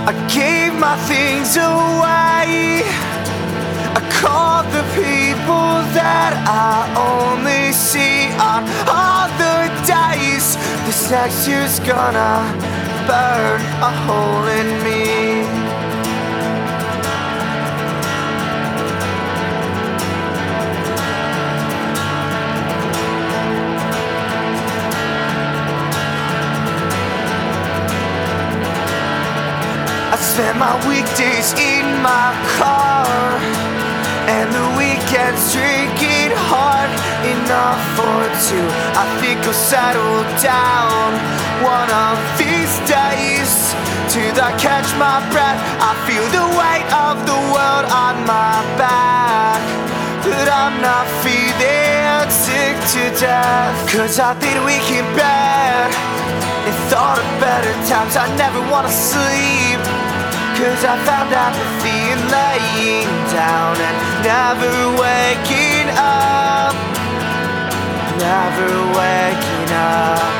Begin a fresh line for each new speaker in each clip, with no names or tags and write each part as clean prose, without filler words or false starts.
I gave my things away. I called the people that I only see on other days. This next year's gonna burn a hole in me. I spend my weekdays in my car and the weekends drinking hard enough for two. I think I'll settle down one of these days. Till I catch my breath, I feel the weight of the world on my back, but I'm not feeling sick to death. Cause I think we can bear and thought of better times. I never wanna sleep, cause I found apathy in laying down and never waking up. Never waking up.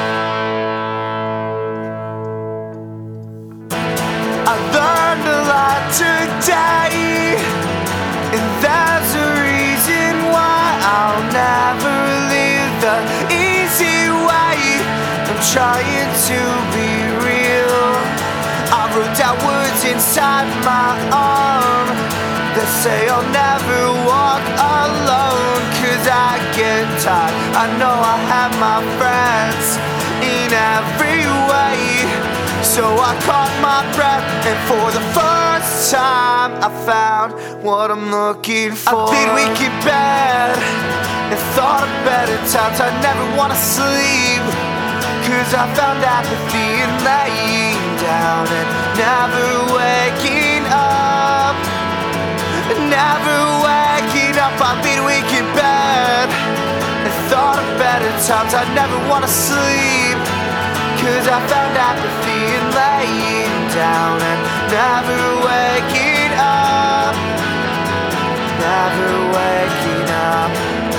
I learned a lot today, and there's a reason why I'll never live the easy way. I'm trying to be real. I wrote down words inside my arm that say I'll never walk alone. Cause I get tired, I know I have my friends in every way. So I caught my breath, and for the first time I found what I'm looking for. I've been weak in bed and thought of better times. I never wanna sleep, cause I found apathy in laying down and never waking up. Never waking up. I've been weak in bed and thought of better times. I never wanna sleep, cause I found apathy in laying down and never waking up. Never waking up.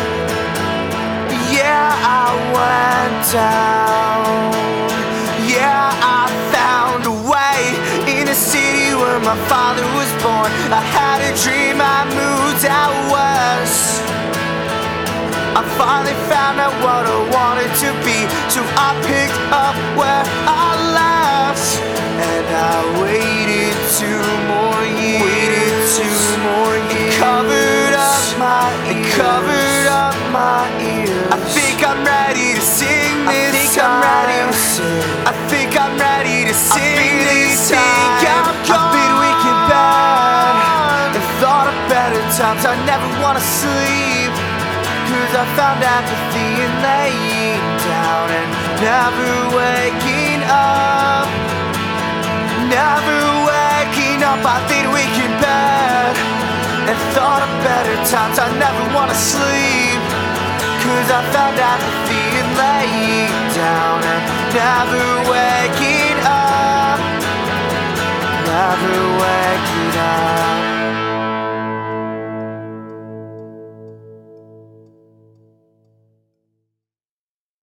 Yeah, I went down. Yeah, I found a way in a city where my father was born. I had a dream, I moved out west. I finally found out what I wanted to be, so I picked up where I left. And I waited 2 more years. Covered up my ears. Covered up my ears. I think I'm ready to sing this time. I think I'm ready to sing this time. I've been weak and bad and thought of better times. I never wanna sleep, cause I found apathy in laying down and never waking up. Never waking up. I've been weak and bad and thought of better times. I never wanna sleep, cause I found apathy in laying down and never waking